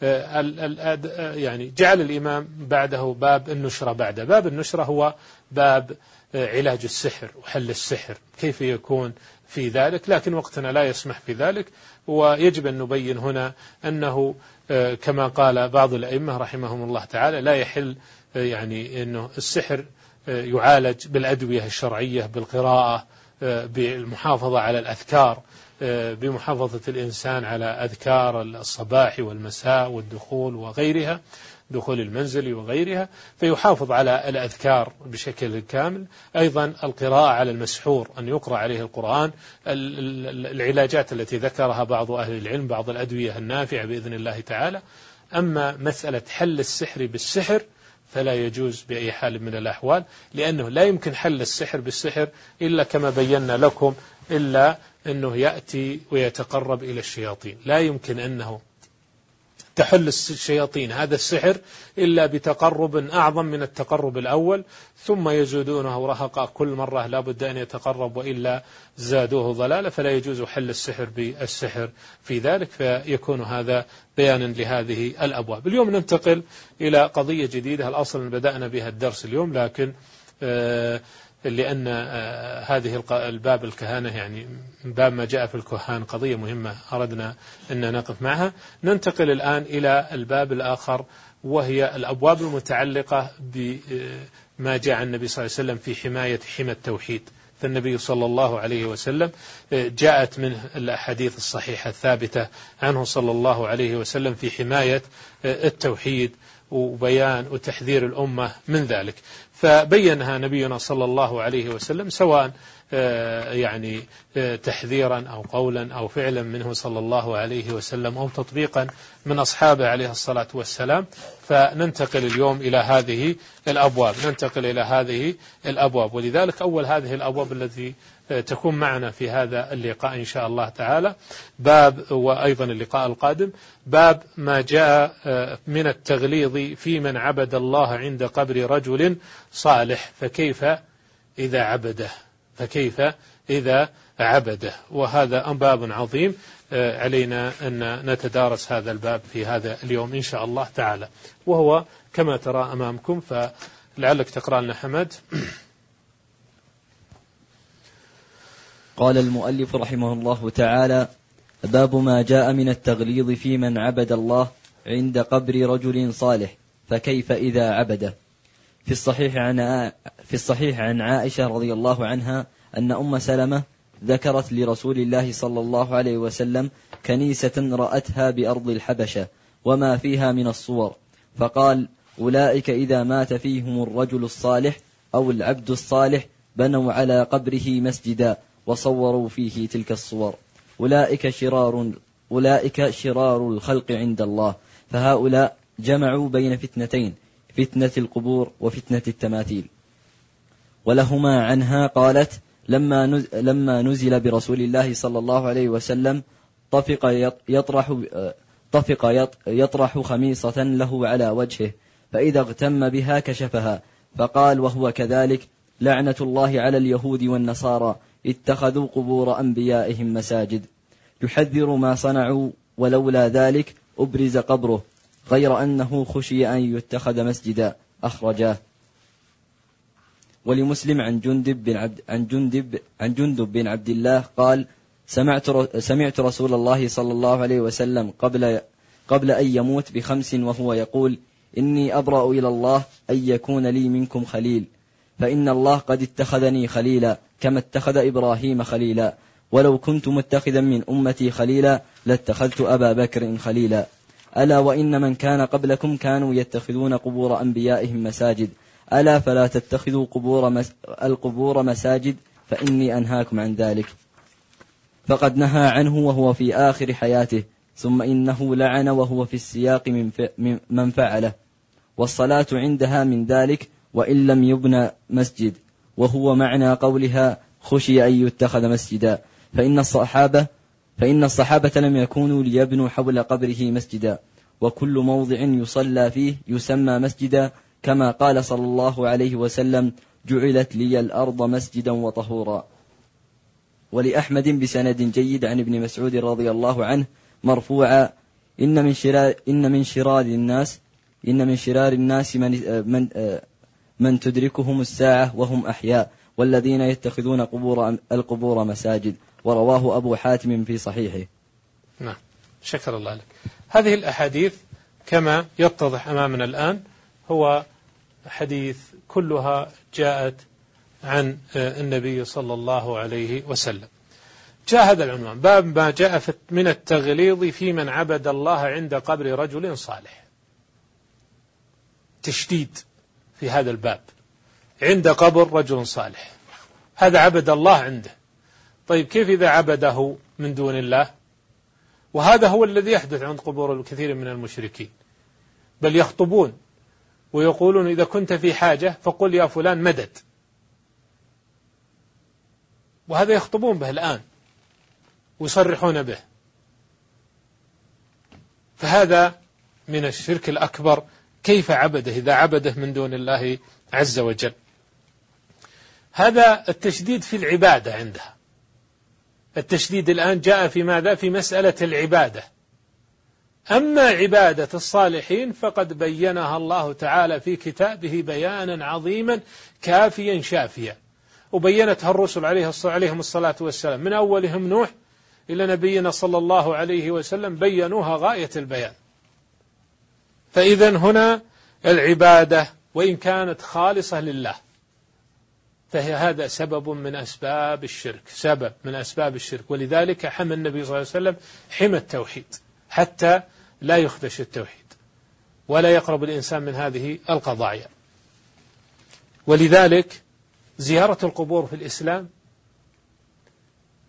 يعني جعل الإمام بعده باب النشرة. بعد باب النشرة هو باب علاج السحر وحل السحر، كيف يكون في ذلك، لكن وقتنا لا يسمح في ذلك، ويجب أن نبين هنا أنه كما قال بعض الأئمة رحمهم الله تعالى لا يحل يعني أنه السحر يعالج بالأدوية الشرعية، بالقراءة، بالمحافظة على الأذكار، بمحافظة الإنسان على أذكار الصباح والمساء والدخول وغيرها، دخول المنزل وغيرها، فيحافظ على الأذكار بشكل كامل. أيضا القراءة على المسحور، أن يقرأ عليه القرآن، العلاجات التي ذكرها بعض أهل العلم، بعض الأدوية النافعة بإذن الله تعالى. أما مسألة حل السحر بالسحر فلا يجوز بأي حال من الأحوال، لأنه لا يمكن حل السحر بالسحر إلا كما بينا لكم، إلا أنه يأتي ويتقرب إلى الشياطين. لا يمكن أنه تحل الشياطين هذا السحر إلا بتقرب أعظم من التقرب الأول، ثم يزودونه رهقا، كل مرة لا بد أن يتقرب وإلا زادوه ضلالة، فلا يجوز حل السحر بالسحر في ذلك، فيكون هذا بيانا لهذه الأبواب. اليوم ننتقل إلى قضية جديدة، الأصل بدأنا بها الدرس اليوم، لكن آه لأن آه هذه الباب الكهانة يعني باب ما جاء في الكهان قضية مهمة أردنا أن نقف معها. ننتقل الآن إلى الباب الآخر، وهي الأبواب المتعلقة بما جاء عن النبي صلى الله عليه وسلم في حماية حمى التوحيد. فالنبي صلى الله عليه وسلم جاءت منه الأحاديث الصحيحة الثابتة عنه صلى الله عليه وسلم في حماية التوحيد وبيان وتحذير الأمة من ذلك، فبينها نبينا صلى الله عليه وسلم، سواء يعني تحذيرا أو قولا أو فعلا منه صلى الله عليه وسلم أو تطبيقا من أصحابه عليه الصلاة والسلام. فننتقل اليوم إلى هذه الأبواب ننتقل إلى هذه الأبواب ولذلك أول هذه الأبواب التي تكون معنا في هذا اللقاء إن شاء الله تعالى باب، وأيضا اللقاء القادم، باب ما جاء من التغليظ في من عبد الله عند قبر رجل صالح فكيف إذا عبده فكيف إذا عبده وهذا باب عظيم علينا أن نتدارس هذا الباب في هذا اليوم إن شاء الله تعالى، وهو كما ترى أمامكم. فلعلك تقرأ لنا حمد. قال المؤلف رحمه الله تعالى: باب ما جاء من التغليظ في من عبد الله عند قبر رجل صالح فكيف إذا عبده. في الصحيح عن في الصحيح عن عائشة رضي الله عنها أن أم سلمة ذكرت لرسول الله صلى الله عليه وسلم كنيسة رأتها بأرض الحبشة وما فيها من الصور، فقال: أولئك إذا مات فيهم الرجل الصالح أو العبد الصالح بنوا على قبره مسجدا وصوروا فيه تلك الصور، أولئك شرار أولئك شرار الخلق عند الله، فهؤلاء جمعوا بين فتنتين، فتنة القبور وفتنة التماثيل. ولهما عنها قالت: لما لما نزل برسول الله صلى الله عليه وسلم طفق يطرح طفق يطرح خميصة له على وجهه، فإذا اغتم بها كشفها، فقال وهو كذلك: لعنة الله على اليهود والنصارى اتخذوا قبور أنبيائهم مساجد. يحذر ما صنعوا، ولولا ذلك أبرز قبره، غير أنه خشي أن يتخذ مسجدا. أخرجاه. ولمسلم عن جندب بن عبد عن جندب عن جندب بن عبد الله قال: سمعت سمعت رسول الله صلى الله عليه وسلم قبل قبل أن يموت بخمس وهو يقول: إني أبرأ إلى الله أن يكون لي منكم خليل، فإن الله قد اتخذني خليلا كما اتخذ إبراهيم خليلا، ولو كنت متخذا من أمتي خليلا لاتخذت أبا بكر خليلا. ألا وإن من كان قبلكم كانوا يتخذون قبور أنبيائهم مساجد، ألا فلا تتخذوا قبور مس... القبور مساجد، فإني أنهاكم عن ذلك. فقد نهى عنه وهو في آخر حياته، ثم إنه لعن وهو في السياق من, ف... من فعله، والصلاة عندها من ذلك وإن لم يبنى مسجد، وهو معنى قولها خشي أن يتخذ مسجدا، فإن الصحابة فإن الصحابة لم يكونوا ليبنوا حول قبره مسجدا، وكل موضع يصلى فيه يسمى مسجدا، كما قال صلى الله عليه وسلم: جعلت لي الأرض مسجدا وطهورا. ولأحمد بسند جيد عن ابن مسعود رضي الله عنه مرفوعا: إن من شرار إن من شرار الناس إن من شرار الناس من من, من تدركهم الساعة وهم أحياء، والذين يتخذون قبور القبور مساجد. ورواه أبو حاتم في صحيحه. نعم، شكر الله لك. هذه الأحاديث كما يتضح أمامنا الآن هو حديث كلها جاءت عن النبي صلى الله عليه وسلم. جاء هذا العنوان: باب ما جاء من التغليظ في من عبد الله عند قبر رجل صالح. تشديد في هذا الباب، عند قبر رجل صالح، هذا عبد الله عنده. طيب كيف إذا عبده من دون الله؟ وهذا هو الذي يحدث عند قبور الكثير من المشركين، بل يخطبون ويقولون: إذا كنت في حاجة فقل يا فلان مدد. وهذا يخطبون به الآن ويصرحون به. فهذا من الشرك الأكبر. كيف عبده إذا عبده من دون الله عز وجل؟ هذا التشديد في العبادة عندها. التشديد الآن جاء في ماذا؟ في مسألة العبادة. أما عبادة الصالحين فقد بينها الله تعالى في كتابه بيانا عظيما كافيا شافيا، وبينتها الرسل عليهم الصلاة والسلام، من أولهم نوح إلى نبينا صلى الله عليه وسلم، بينوها غاية البيان. فإذا هنا العبادة وإن كانت خالصة لله فهي هذا سبب من أسباب الشرك، سبب من أسباب الشرك. ولذلك حمى النبي صلى الله عليه وسلم حمى التوحيد حتى لا يخدش التوحيد ولا يقرب الإنسان من هذه القضايا. ولذلك زيارة القبور في الإسلام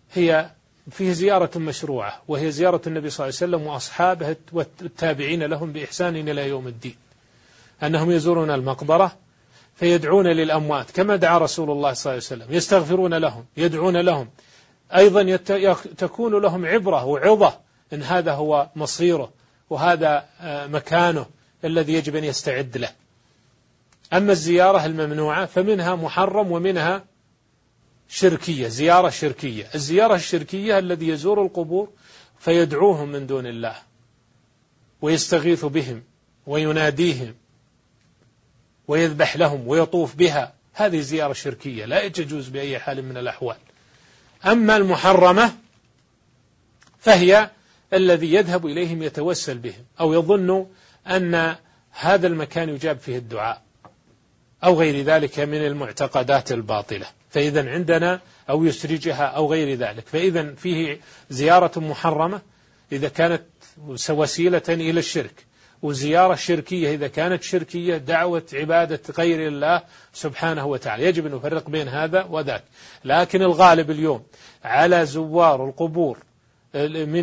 هي فيه زيارة مشروعة، وهي زيارة النبي صلى الله عليه وسلم وأصحابه والتابعين لهم بإحسان إلى يوم الدين، أنهم يزورون المقبرة فيدعون للأموات كما دعا رسول الله صلى الله عليه وسلم، يستغفرون لهم، يدعون لهم، أيضا تكون لهم عبرة وعظة إن هذا هو مصيره وهذا مكانه الذي يجب أن يستعد له. أما الزيارة الممنوعة فمنها محرم ومنها شركية، زيارة شركية. الزيارة الشركية الذي يزور القبور فيدعوهم من دون الله ويستغيث بهم ويناديهم ويذبح لهم ويطوف بها، هذه زيارة شركية لا يجوز بأي حال من الأحوال. أما المحرمة فهي الذي يذهب إليهم يتوسل بهم أو يظن أن هذا المكان يجاب فيه الدعاء أو غير ذلك من المعتقدات الباطلة، فإذا عندنا أو يسرجها أو غير ذلك، فإذا فيه زيارة محرمة إذا كانت وسيلة إلى الشرك، وزيارة شركية إذا كانت شركية دعوة عبادة غير الله سبحانه وتعالى. يجب أن نفرق بين هذا وذاك، لكن الغالب اليوم على زوار القبور من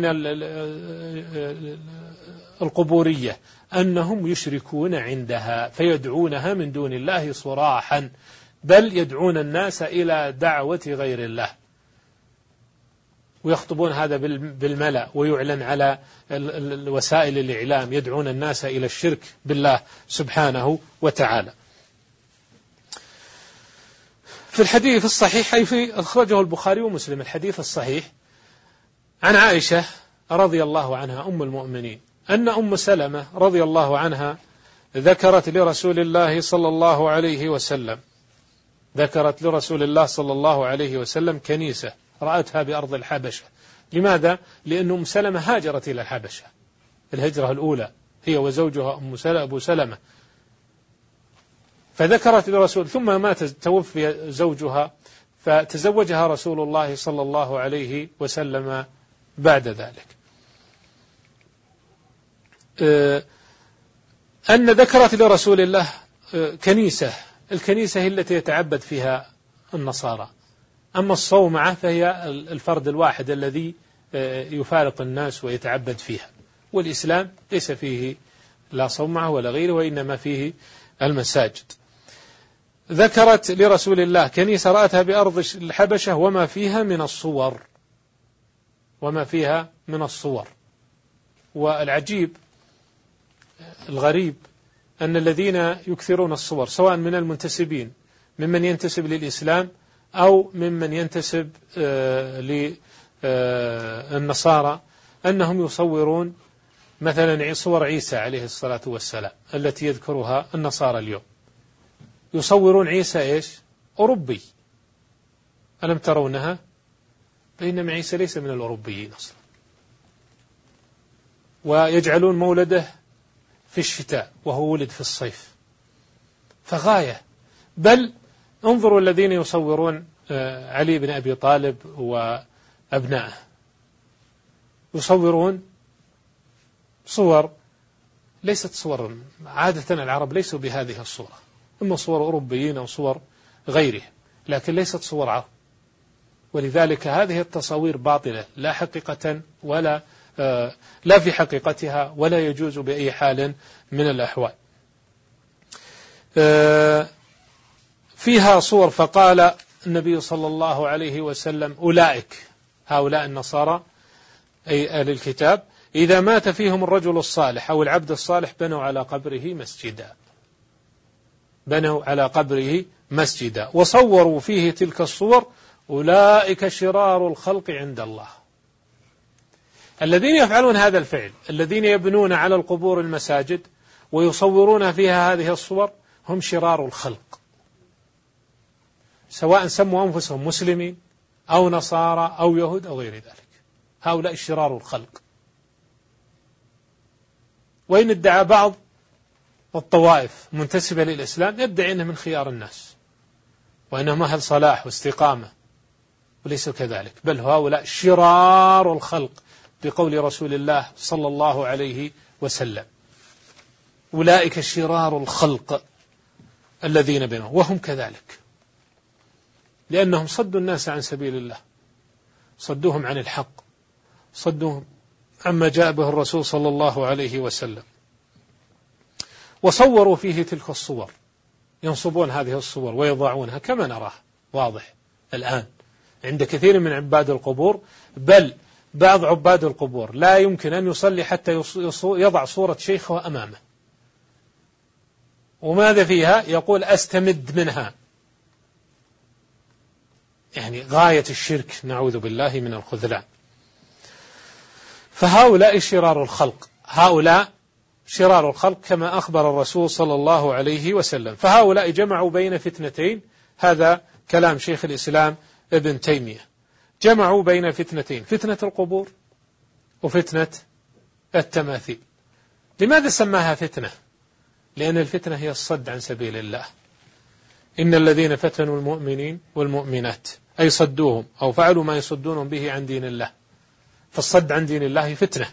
القبورية أنهم يشركون عندها فيدعونها من دون الله صراحا، بل يدعون الناس إلى دعوة غير الله، ويخطبون هذا بالملأ ويعلن على وسائل الإعلام، يدعون الناس إلى الشرك بالله سبحانه وتعالى. في الحديث الصحيح أي في أخرجه البخاري ومسلم، الحديث الصحيح عن عائشة رضي الله عنها أم المؤمنين أن أم سلمة رضي الله عنها ذكرت لرسول الله صلى الله عليه وسلم ذكرت لرسول الله صلى الله عليه وسلم كنيسة رأتها بأرض الحبشة. لماذا؟ لأن أم سلمة هاجرت إلى الحبشة الهجرة الأولى هي وزوجها أم سلمة أبو سلمة، فذكرت لرسول، ثم مات توفي زوجها فتزوجها رسول الله صلى الله عليه وسلم بعد ذلك. أن ذكرت لرسول الله كنيسة، الكنيسة هي التي يتعبد فيها النصارى، أما الصومعة فهي الفرد الواحد الذي يفارق الناس ويتعبد فيها، والإسلام ليس فيه لا صومعة ولا غيره، وإنما فيه المساجد. ذكرت لرسول الله كنيسة رأتها بأرض الحبشة وما فيها من الصور وما فيها من الصور. والعجيب الغريب أن الذين يكثرون الصور سواء من المنتسبين ممن ينتسب للإسلام أو ممن ينتسب للنصارى أنهم يصورون مثلا صور عيسى عليه الصلاة والسلام التي يذكرها النصارى اليوم، يصورون عيسى إيش؟ أوروبي، ألم ترونها؟ بينما عيسى ليس من الأوروبيين أصلا، ويجعلون مولده في الشتاء وهو ولد في الصيف، فغاية. بل انظروا الذين يصورون علي بن أبي طالب وأبنائه، يصورون صور ليست صور، عادة العرب ليسوا بهذه الصورة، إما صور أوروبيين أو صور غيره، لكن ليست صور عرب. ولذلك هذه التصاوير باطلة لا حقيقة ولا آه لا في حقيقتها ولا يجوز بأي حال من الأحوال. آه فيها صور، فقال النبي صلى الله عليه وسلم أولئك هؤلاء النصارى أي أهل الكتاب إذا مات فيهم الرجل الصالح أو العبد الصالح بنوا على قبره مسجدا بنوا على قبره مسجدا وصوروا فيه تلك الصور أولئك شرار الخلق عند الله. الذين يفعلون هذا الفعل، الذين يبنون على القبور المساجد ويصورون فيها هذه الصور، هم شرار الخلق، سواء سموا أنفسهم مسلمين أو نصارى أو يهود أو غير ذلك، هؤلاء شرار الخلق. وإن ادعى بعض الطوائف منتسبة للإسلام يدعي أنه من خيار الناس وأنهم أهل صلاح واستقامة، وليس كذلك، بل هؤلاء شرار الخلق بقول رسول الله صلى الله عليه وسلم أولئك شرار الخلق الذين بينهم، وهم كذلك، لأنهم صدوا الناس عن سبيل الله صدوهم عن الحق، صدوهم عما جاء به الرسول صلى الله عليه وسلم، وصوروا فيه تلك الصور، ينصبون هذه الصور ويضعونها كما نراها واضح الآن عند كثير من عباد القبور، بل بعض عباد القبور لا يمكن أن يصلي حتى يضع صورة شيخه أمامه. وماذا فيها؟ يقول أستمد منها، يعني غاية الشرك، نعوذ بالله من الخذلان. فهؤلاء شرار الخلق، هؤلاء شرار الخلق كما أخبر الرسول صلى الله عليه وسلم. فهؤلاء جمعوا بين فتنتين، هذا كلام شيخ الإسلام ابن تيمية، جمعوا بين فتنتين، فتنة القبور وفتنة التماثيل. لماذا سماها فتنة؟ لأن الفتنة هي الصد عن سبيل الله. إن الذين فتنوا المؤمنين والمؤمنات أي صدوهم أو فعلوا ما يصدونهم به عن دين الله، فالصد عن دين الله فتنة.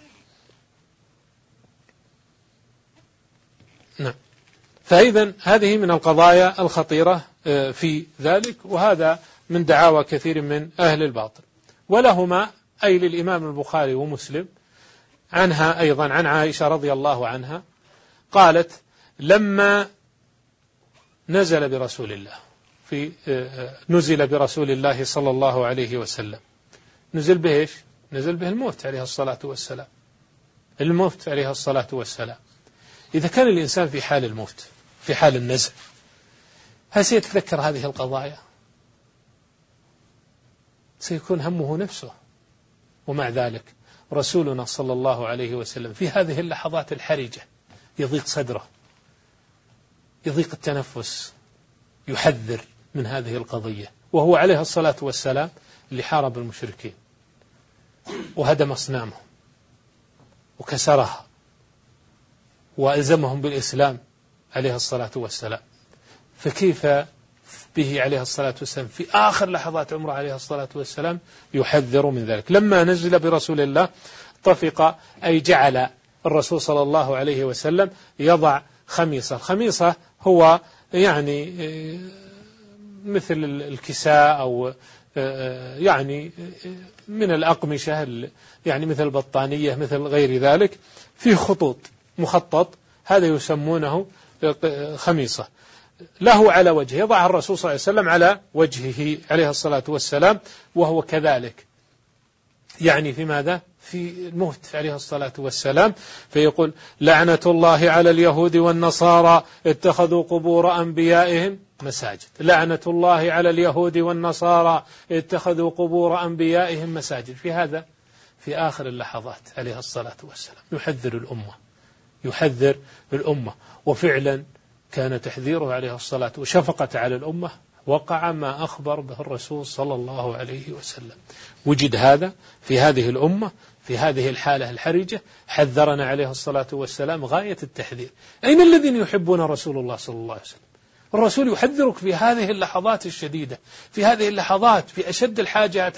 نعم. فإذن هذه من القضايا الخطيرة في ذلك، وهذا من دعاوى كثير من أهل الباطل. ولهما أي للإمام البخاري ومسلم عنها أيضا عن عائشة رضي الله عنها قالت لما نزل برسول الله في نزل برسول الله صلى الله عليه وسلم، نزل به إيش؟ نزل به الموت عليه الصلاة والسلام، الموت عليه الصلاة والسلام. إذا كان الإنسان في حال الموت في حال النزع، هل سيتذكر هذه القضايا؟ سيكون همه نفسه. ومع ذلك رسولنا صلى الله عليه وسلم في هذه اللحظات الحرجة يضيق صدره، يضيق التنفس، يحذر من هذه القضية، وهو عليه الصلاة والسلام اللي حارب المشركين وهدم أصنامهم وكسرها وألزمهم بالإسلام عليه الصلاة والسلام. فكيف به عليه الصلاة والسلام في آخر لحظات عمره عليه الصلاة والسلام يحذر من ذلك؟ لما نزل برسول الله طفق أي جعل الرسول صلى الله عليه وسلم يضع خميصة. الخميصة هو يعني مثل الكساء أو يعني من الأقمشة، يعني مثل البطانية مثل غير ذلك، فيه خطوط مخطط، هذا يسمونه خميصة، له على وجهه، يضع الرسول صلى الله عليه وسلم على وجهه عليه الصلاة والسلام وهو كذلك، يعني في ماذا؟ في الموت عليه الصلاة والسلام. فيقول لعنة الله على اليهود والنصارى اتخذوا قبور أنبيائهم مساجد، لعنة الله على اليهود والنصارى اتخذوا قبور أنبيائهم مساجد. في هذا في آخر اللحظات عليه الصلاة والسلام يحذر الأمة، يحذر الأمة. وفعلا كان تحذيره عليه الصلاة وشفقة على الأمة وقع ما أخبر به الرسول صلى الله عليه وسلم. وجد هذا في هذه الأمة في هذه الحالة الحرجة، حذرنا عليه الصلاة والسلام غاية التحذير. أين الذين يحبون رسول الله صلى الله عليه وسلم؟ الرسول يحذرك في هذه اللحظات الشديدة، في هذه اللحظات في أشد الحاجة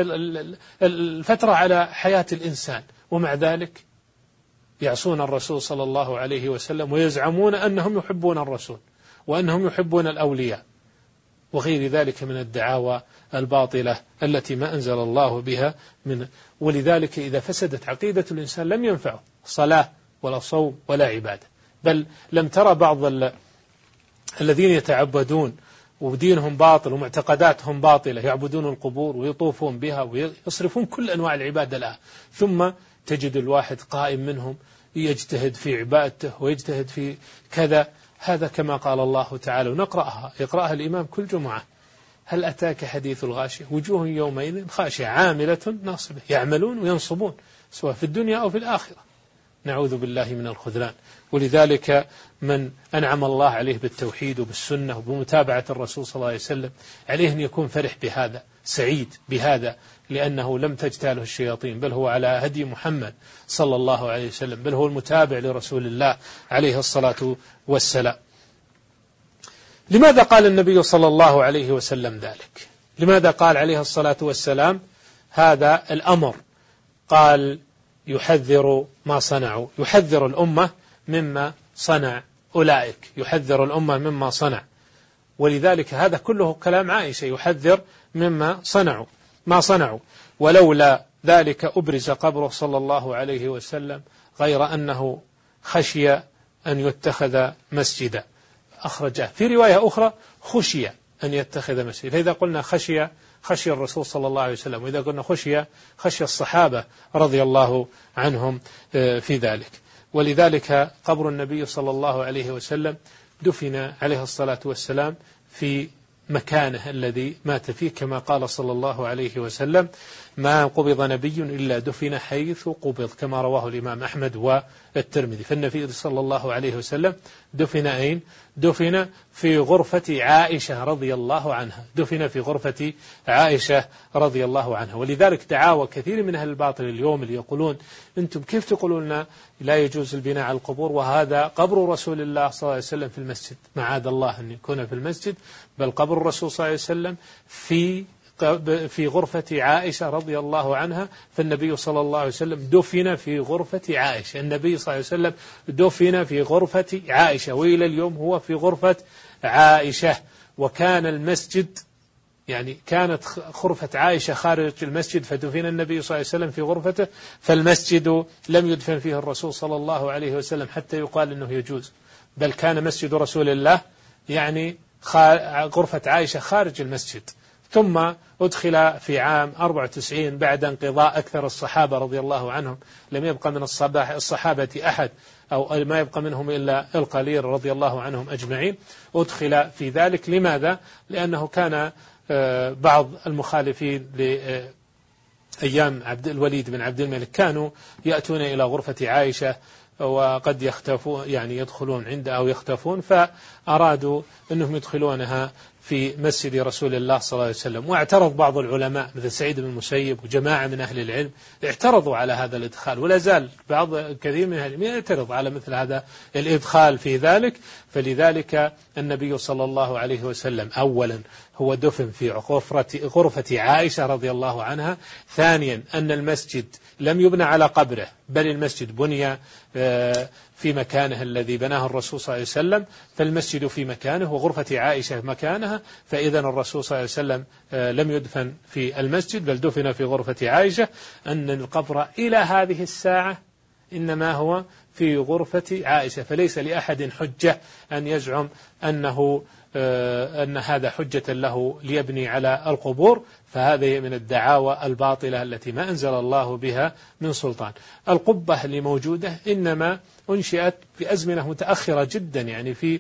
الفترة على حياة الإنسان، ومع ذلك يعصون الرسول صلى الله عليه وسلم ويزعمون أنهم يحبون الرسول وأنهم يحبون الأولياء وغير ذلك من الدعاوى الباطلة التي ما أنزل الله بها من. ولذلك إذا فسدت عقيدة الإنسان لم ينفعه صلاة ولا صوم ولا عبادة. بل لم ترى بعض الذين يتعبدون ودينهم باطل ومعتقداتهم باطلة يعبدون القبور ويطوفون بها ويصرفون كل أنواع العبادة لها، ثم تجد الواحد قائم منهم يجتهد في عبادته ويجتهد في كذا. هذا كما قال الله تعالى، ونقرأها يقرأها الإمام كل جمعة: هل أتاك حديث الغاشية وجوه يومئذ خاشعة عاملة ناصبة يعملون وينصبون سواء في الدنيا أو في الآخرة، نعوذ بالله من الخذلان. ولذلك من أنعم الله عليه بالتوحيد وبالسنة وبمتابعة الرسول صلى الله عليه وسلم عليه أن يكون فرح بهذا، سعيد بهذا، لأنه لم تجتاله الشياطين، بل هو على هدي محمد صلى الله عليه وسلم، بل هو المتابع لرسول الله عليه الصلاة والسلام. لماذا قال النبي صلى الله عليه وسلم ذلك؟ لماذا قال عليه الصلاة والسلام هذا الأمر؟ قال يحذر ما صنعوا، يحذر الأمة مما صنع أولئك، يحذر الأمة مما صنع. ولذلك هذا كله كلام عائشة، يحذر مما صنعوا. ما صنعوا. ولولا ذلك أبرز قبره صلى الله عليه وسلم، غير أنه خشي أن يتخذ مسجدا، أخرجه في رواية أخرى خشي أن يتخذ مسجدا. فإذا قلنا خشي خشي الرسول صلى الله عليه وسلم، وإذا قلنا خشي خشي الصحابة رضي الله عنهم في ذلك. ولذلك قبر النبي صلى الله عليه وسلم دفن عليه الصلاة والسلام في مكانه الذي مات فيه، كما قال صلى الله عليه وسلم: ما قبض نبي إلا دفن حيث قبض، كما رواه الإمام أحمد والترمذي. فالنبي صلى الله عليه وسلم دفن أين؟ دفن في غرفة عائشة رضي الله عنها، دفن في غرفة عائشة رضي الله عنها. ولذلك دعاوى كثير من أهل الباطل اليوم اللي يقولون: أنتم كيف تقولون لا يجوز البناء على القبور وهذا قبر رسول الله صلى الله عليه وسلم في المسجد؟ معاذ الله أن يكون في المسجد، بل قبر الرسول صلى الله عليه وسلم في في غرفة عائشة رضي الله عنها. فالنبي صلى الله عليه وسلم دفن في غرفة عائشة، النبي صلى الله عليه وسلم دفن في غرفة عائشة، وإلى اليوم هو في غرفة عائشة. وكان المسجد يعني كانت غرفة عائشة خارج المسجد، فدفن النبي صلى الله عليه وسلم في غرفته، فالمسجد لم يدفن فيه الرسول صلى الله عليه وسلم حتى يقال أنه يجوز، بل كان مسجد رسول الله يعني غرفة عائشة خارج المسجد. ثم أدخل في عام أربعة وتسعين بعد انقضاء أكثر الصحابة رضي الله عنهم، لم يبقى من الصحابة أحد أو ما يبقى منهم إلا القليل رضي الله عنهم أجمعين، أدخل في ذلك. لماذا؟ لأنه كان بعض المخالفين لأيام عبد الوليد بن عبد الملك كانوا يأتون إلى غرفة عائشة وقد يختفون، يعني يدخلون عندها أو يختفون، فأرادوا أنهم يدخلونها في مسجد رسول الله صلى الله عليه وسلم. واعترض بعض العلماء مثل سعيد بن المسيب وجماعة من أهل العلم اعترضوا على هذا الإدخال، ولا زال بعض كثير من أهل العلم يعترض على مثل هذا الإدخال في ذلك. فلذلك النبي صلى الله عليه وسلم أولا هو دفن في غرفة, غرفة عائشة رضي الله عنها. ثانيا أن المسجد لم يبنى على قبره، بل المسجد بني في مكانه الذي بناه الرسول صلى الله عليه وسلم، فالمسجد في مكانه وغرفة عائشة مكانها. فإذا الرسول صلى الله عليه وسلم لم يدفن في المسجد بل دفن في غرفة عائشة. أن القبر إلى هذه الساعة إنما هو في غرفة عائشة، فليس لأحد حجة أن يزعم أنه أن هذا حجة له ليبني على القبور، فهذه من الدعاوى الباطلة التي ما أنزل الله بها من سلطان. القبة اللي موجودة إنما أنشئت في أزمنة متأخرة جدا، يعني في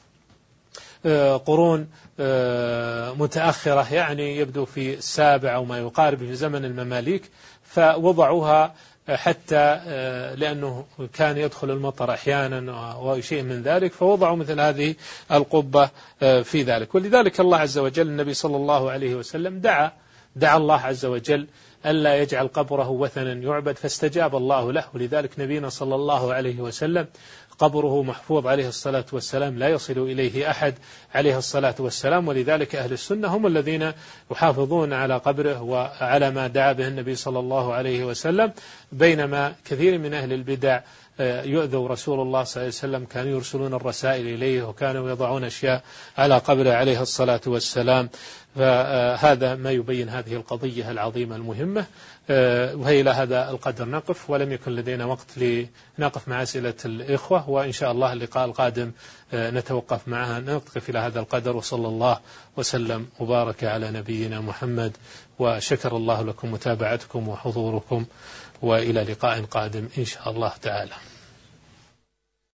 قرون متأخرة، يعني يبدو في السابع أو ما يقارب في زمن المماليك، فوضعوها حتى لأنه كان يدخل المطر أحيانا وشيء من ذلك، فوضعوا مثل هذه القبة في ذلك. ولذلك الله عز وجل النبي صلى الله عليه وسلم دعا دعا الله عز وجل ألا يجعل قبره وثنا يعبد، فاستجاب الله له. ولذلك نبينا صلى الله عليه وسلم قبره محفوظ عليه الصلاة والسلام، لا يصل إليه أحد عليه الصلاة والسلام. ولذلك أهل السنة هم الذين يحافظون على قبره وعلى ما دعا به النبي صلى الله عليه وسلم، بينما كثير من أهل البدع يؤذوا رسول الله صلى الله عليه وسلم، كانوا يرسلون الرسائل إليه وكانوا يضعون أشياء على قبره عليه الصلاة والسلام. فهذا ما يبين هذه القضية العظيمة المهمة. وهي إلى هذا القدر نقف، ولم يكن لدينا وقت لنقف مع أسئلة الإخوة، وإن شاء الله اللقاء القادم نتوقف معها. نقف إلى هذا القدر، وصلى الله وسلم وبارك على نبينا محمد، وشكر الله لكم متابعتكم وحضوركم، وإلى لقاء قادم إن شاء الله تعالى.